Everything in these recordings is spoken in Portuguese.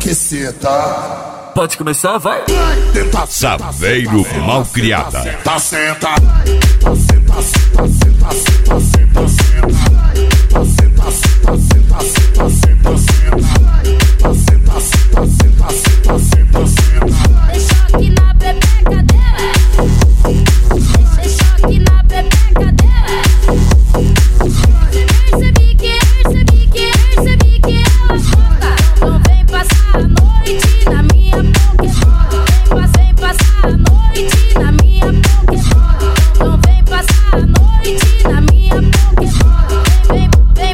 aquecer, tá? Pode começar, vai. Saveiro Malcriada. Tá senta. Tá senta, senta, senta, senta, senta, senta. Tá senta, senta, senta, senta, senta, senta. Tá senta, senta, senta, senta, senta, senta. Deixa aqui na pepeca dela. Deixa aqui na pepeca dela. Percebi que ela gosta. Então vem passar a noite na minha Pokébola. Vem passar a noite na minha Pokébola. Então vem passar a noite na minha Pokébola. Vem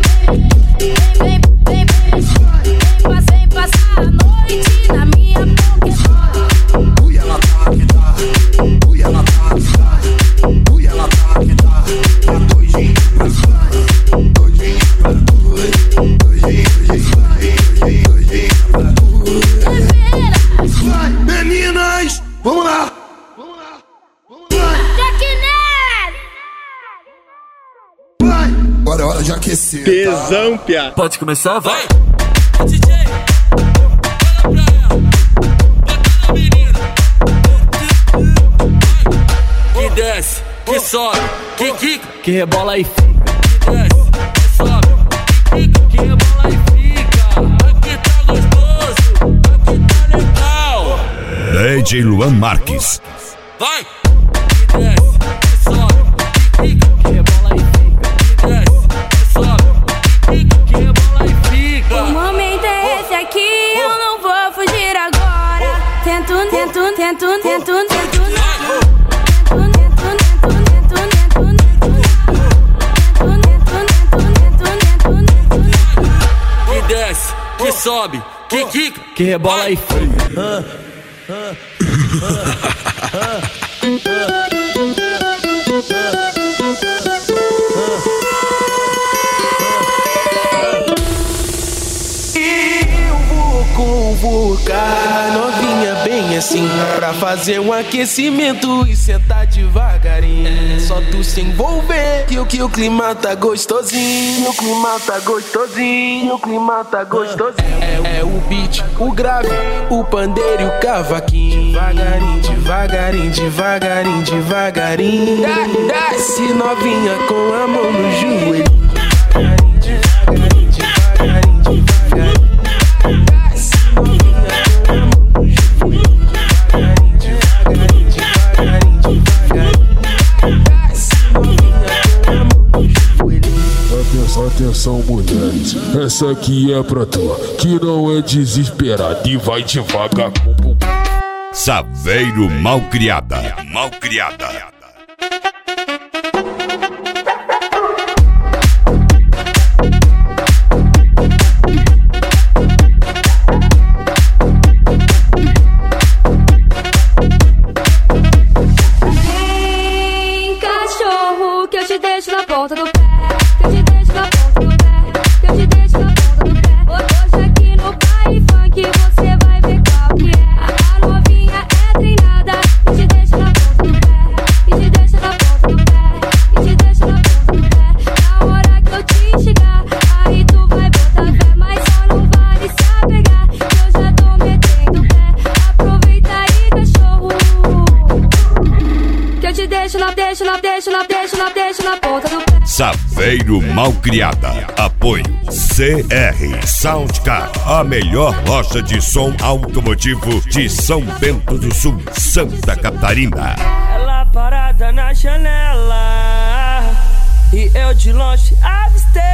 passar a noite na minha Pokébola. Ui, ela tá que dá. Ui, ela tá que dá. Ui, ela tá que dá. Tá doidinha pra cá. Doidinha pra doidinha, doidinha, doidinha pra doidinha. Vai, meninas, vamos lá. Vamos lá. Vamos lá. Vai. Agora é hora de aquecer. Tesão, piá. Pode começar, vai. DJ, olha pra ela, bota na menina. Que desce, que sobe, que quica, Que rebola e fica. que desce, que sobe, que quica, que rebola e fica. Aqui tá gostoso, aqui tá legal. DJ Luan Marques. Vai! Que desce, que sobe, que quica, Que rebola e fica. que desce, que sobe, que quica, que rebola e fica. O momento é esse aqui, eu não vou fugir agora. Tento. Que desce, que sobe, que quica, Que rebola e fica. Convocar a novinha bem assim, pra fazer um aquecimento e sentar devagarinho. É só tu se envolver que o clima tá gostosinho. O clima tá gostosinho. O clima tá gostosinho. É o beat, o grave, o pandeiro e o cavaquinho. Devagarinho, devagarinho, devagarinho, devagarinho. Desce novinha com a mão no joelho. Devagarinho, devagarinho, devagarinho, devagarinho. Atenção, mulheres, essa aqui é pra tu, que não é desesperada e vai devagar com o bumbum. Saveiro Malcriada. Malcriada. Vem, cachorro, que eu te deixo na ponta do pé. Que eu te deixo na ponta do pé. Que eu te deixo na ponta do pé. Hoje aqui no baile funk você vai ver qual que é. A novinha é treinada. Que te deixa na ponta do pé. Que te deixa na ponta do pé. Que te deixa na ponta do pé. Na hora que eu te chegar, aí tu vai botar fé. Mas só não vale se apegar, que eu já tô metendo pé. Aproveita aí, cachorro, que eu te deixo na ponta do pé. Saveiro Malcriada. Apoio CR Soundcar, a melhor loja de som automotivo de São Bento do Sul, Santa Catarina. Ela parada na janela e eu de longe avistei.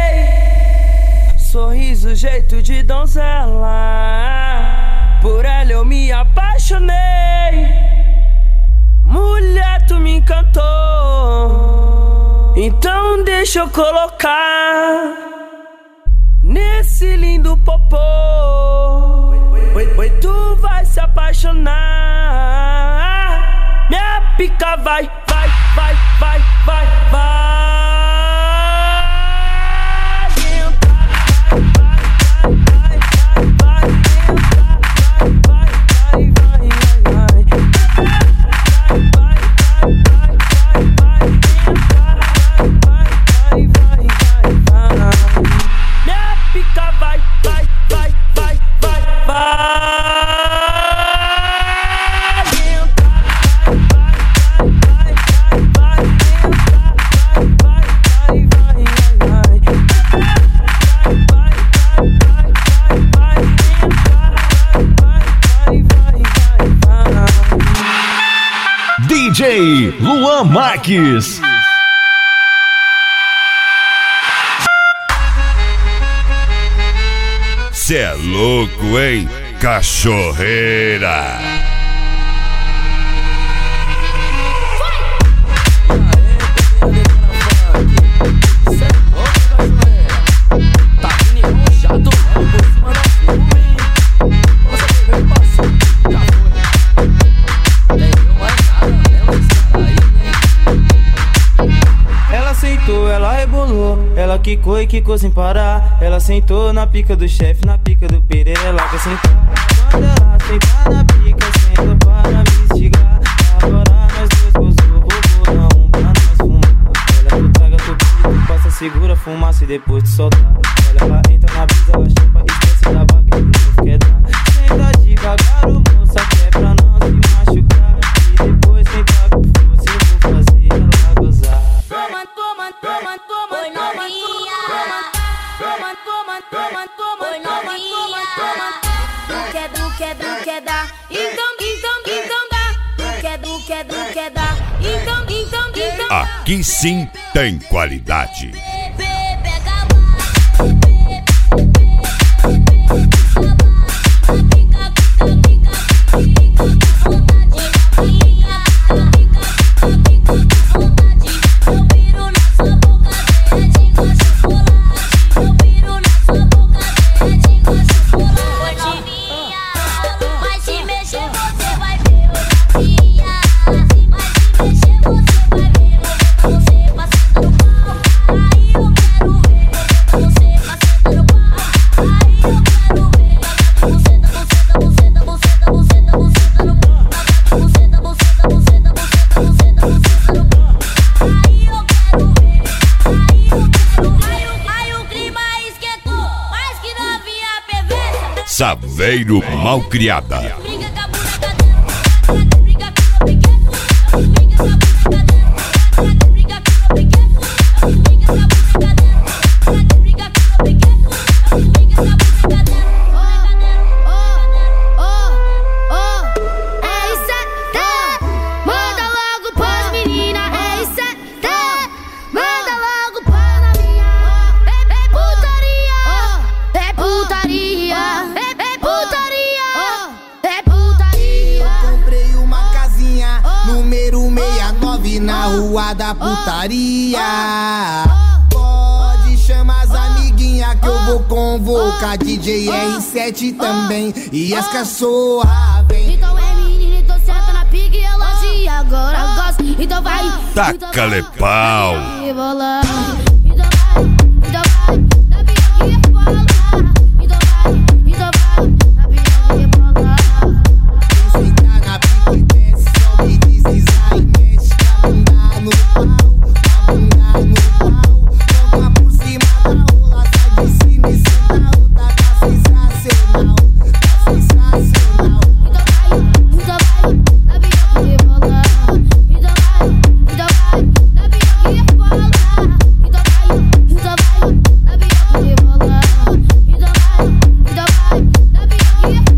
Sorriso, jeito de donzela, por ela eu me apaixonei. Mulher, tu me encantou, então deixa eu colocar nesse lindo popô. Tu vai se apaixonar. Minha pica vai, vai, vai, vai, vai, vai. Minha pica vai, vai, vai, vai, vai, vai. DJ Luan Marques. Cê é louco, hein? Cachorreira. Ela rebolou, ela quicou e quicou sem parar. Ela sentou na pica do chefe, na pica do Pereira. Ela quer sentar, quando ela sentar na pica, senta para me instigar. Agora nós dois gozou, roubou, dá um pra nós fumar. Ela tu traga tu brilho, tu passa, segura a fumaça e depois te soltar. Olha, ela entra na brisa, ela chupa, esquece da vaga e não quer dar. Senta devagar, o moça quer pra não se machucar. E depois sentar com força, eu vou fazer ela gozar. Oi novinha, oi novinha, tu quer dar, então dá, tu quer dar, então dá. Aqui sim tem qualidade. Saveiro Malcriada. Na rua da putaria, pode chamar as amiguinhas que eu vou convocar. DJ R7 também e as cachorras vem. Então é menina, então senta na pique e elogia. Agora gosta, então vai. Taca-lhe pau.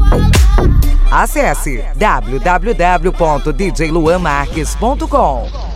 Acesse www.djluanmarques.com.